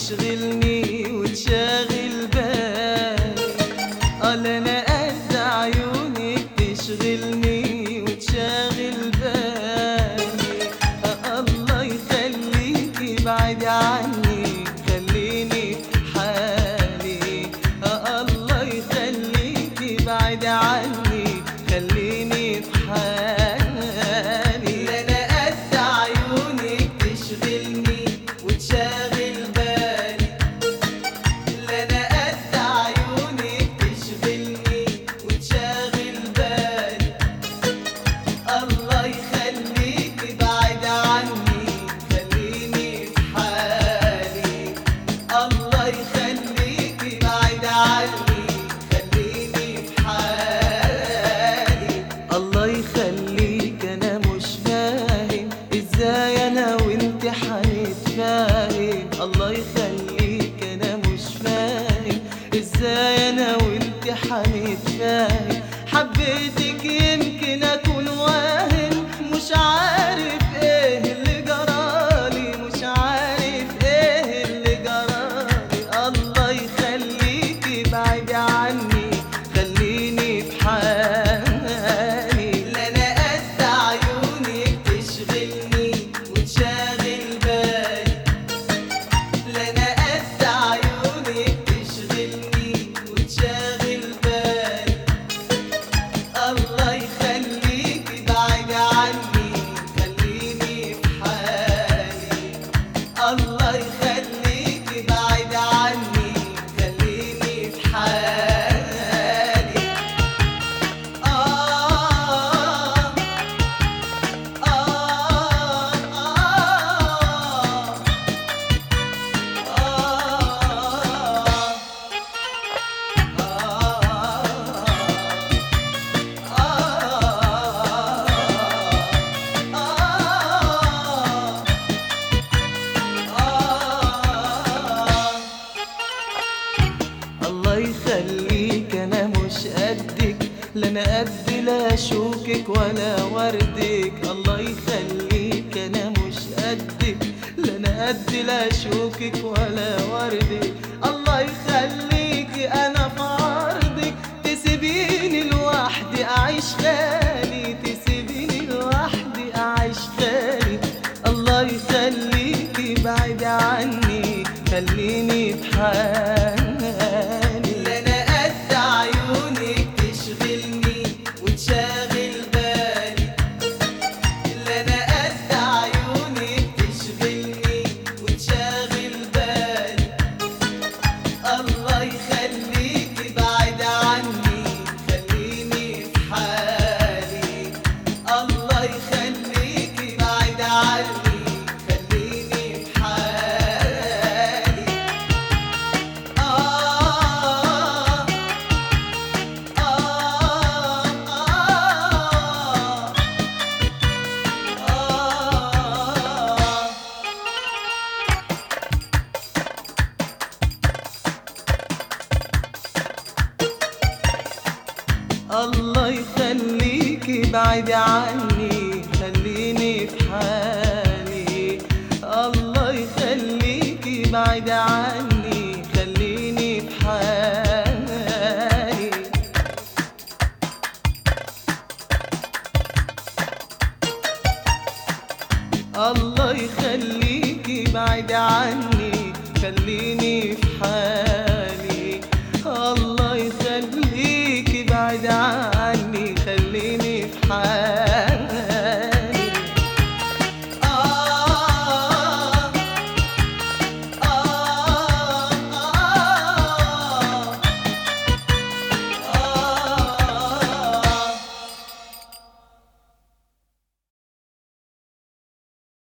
تشغلني وتشاغل بالي. لا انا قد عيونك تشغلني وتشاغل بالي. الله يخليكي بعد عني خليني بحالي. الله يخليكي بعد عني خليني بحالي. لا انا قد عيونك تشغلني وتشاغل بالي. لا انا قد عيونك تشغلني وتشاغل بالي. الله يخليكي بعد عني خليني بحالي. الله يخليكي بعد عني خليني بحالي. الله يخليك انا مش فاهم ازاي انا وانت حنتفاهم. الله يخليك انا مش فاهم ازاي انا وانت حنتفاهم. حبيتك يمكن اكون واهم مش عارف ايه اللي جرالي. مش عارف ايه اللي جرالي. الله يخليكي بعد عني خليني بحالي. لا انا قد عيونك تشغلني وتشاغل بالي. لا انا قد عيونك تشغلني وتشاغل بالي. الله يخليكي بعد عني خليني بحالي. الله يخليكي بعد عني خليني بحالي. آه آه الله يخليك انا مش قدك. لا انا قد لا شوكك ولا وردك. الله يخليك انا مش قدك. لا انا قد لا شوكك ولا وردك. الله يخليك انا في عرضك. تسيبيني لوحدي اعيش خالي. تسيبيني لوحدي اعيش خالي. الله يخليكي بعد عني خليني بحالي. لا انا قد عيونك تشغلني وتشاغل بالي. لا انا قد عيونك تشغلني وتشاغل بالي. الله يخليكي بعد عني خليني بحالي. الله يخليكي بعد عني خليني بحالي. آه آه الله يخليكي بعد عني خليني بحالي. الله يخليكي بعد عني خليني بحالي. الله يخليكي بعد عني خليني